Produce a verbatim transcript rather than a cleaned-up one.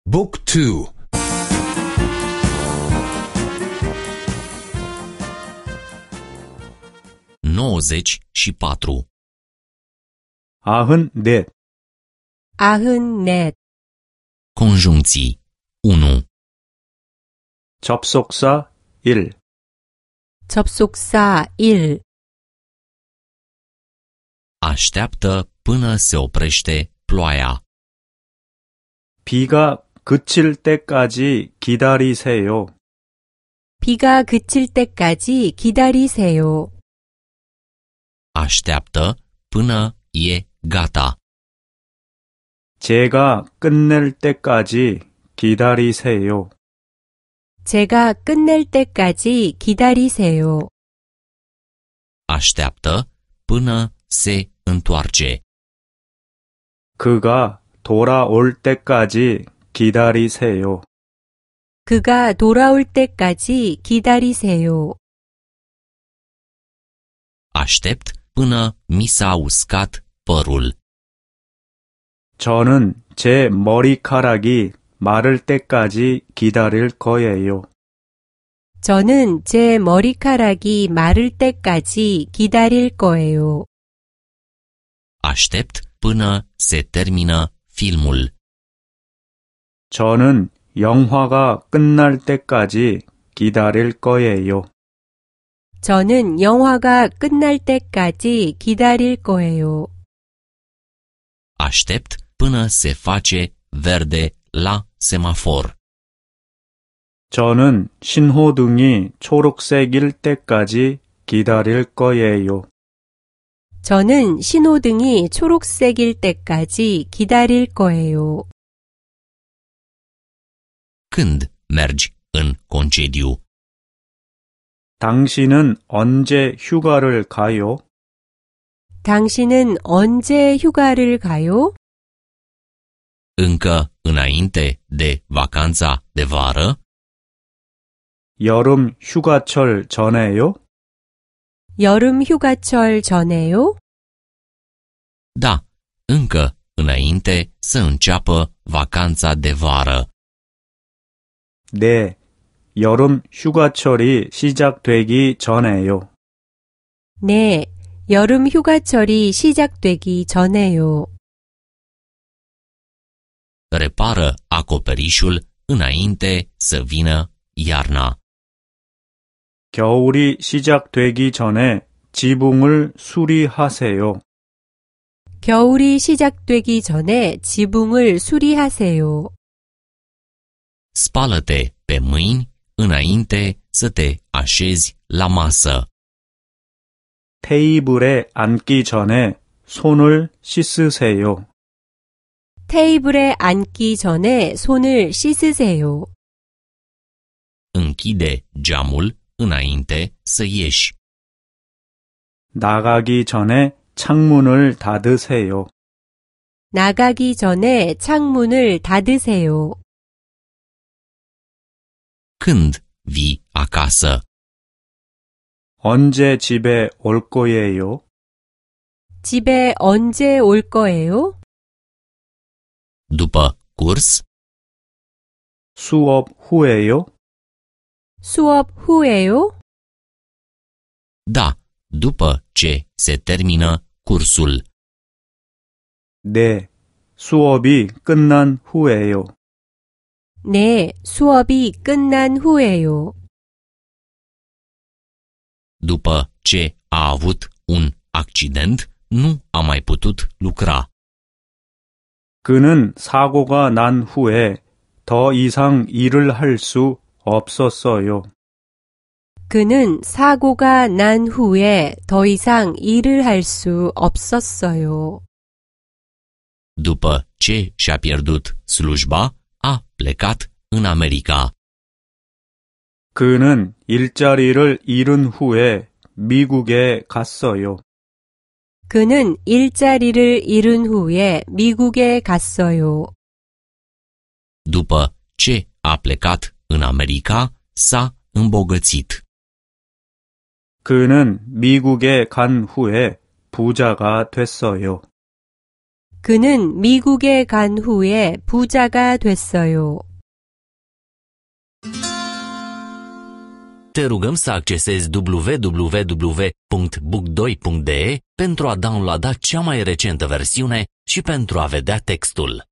Book two. nouăzeci și patru. 아흔넷, 아흔넷. Conjuncții unu. 접속사 일, 접속사 일. Așteaptă până se oprește ploaia. 비가 그칠 때까지 기다리세요. 비가 그칠 때까지 기다리세요. Așteaptă până e gata. 제가 끝낼 때까지 기다리세요. 제가 끝낼 때까지 기다리세요. Așteaptă până se întoarce. 그가 돌아올 때까지 기다리세요. 그가 돌아올 때까지 기다리세요. Aștept până mi s-a uscat părul. 저는 제 머리카락이 마를 때까지 기다릴 거예요. 저는 제 머리카락이 마를 때까지 기다릴 거예요. Aștept până se termină filmul. 저는 영화가 끝날 때까지 기다릴 거예요. 저는 영화가 끝날 때까지 기다릴 거예요. Aștept până se face verde la semafor. 저는 신호등이 초록색일 때까지 기다릴 거예요. 저는 신호등이 초록색일 때까지 기다릴 거예요. Când mergi în concediu? 당신은 언제 휴가를 가요? 당신은 언제 휴가를 가요? Încă înainte de vacanța de vară? 여름 휴가철 전에요? 여름 휴가철 전에요? Da, încă înainte să înceapă vacanța de vară. 네, 여름 휴가철이 시작되기 전에요. 네, 여름 휴가철이 시작되기 전에요. Repară acoperișul înainte să vină iarna. 겨울이 시작되기 전에 지붕을 수리하세요. 겨울이 시작되기 전에 지붕을 수리하세요. Spală-te pe mâini înainte să te așezi la masă. 테이블에 앉기 전에 손을 씻으세요. 테이블에 앉기 전에 손을 씻으세요. Închide geamul înainte să ieși. 나가기 전에 창문을 닫으세요. 나가기 전에 창문을 닫으세요. Când vii acasă? 언제 집에 올 거예요? 집에 언제 올 거예요? După curs? 수업 후에요? 수업 후에요? Da, după ce se termină cursul. 네, 수업이 끝난 후에요. 네, 수업이 끝난 후에요. După ce a avut un accident, nu a mai putut lucra. 그는 사고가 난 후에 더 이상 일을 할 수 없었어요. 그는 사고가 난 후에 더 이상 일을 할 수 없었어요. După ce și-a pierdut slujba, a plecat în America. 그는 일자리를 잃은 후에 미국에 갔어요. 그는 일자리를 잃은 후에 미국에 갔어요. După ce a plecat în America, s-a îmbogățit. 그는 미국에 간 후에 부자가 됐어요. 그는 미국에 간 후에 부자가 됐어요. Te rugăm să accesezi w w w punct book doi punct d e pentru a downloada cea mai recentă versiune și pentru a vedea textul.